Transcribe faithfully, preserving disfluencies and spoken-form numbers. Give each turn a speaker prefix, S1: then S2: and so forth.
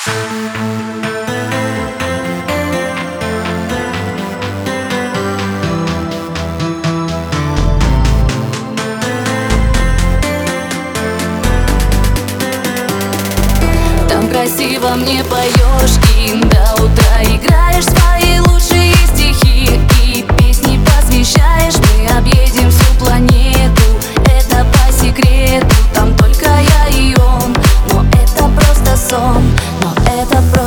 S1: Красиво мне поешь и до утра играешь свои лучшие стихи и песни посвящаешь. Мы объедем всю планету, это по секрету. Там только я и он, но это просто сон, но это просто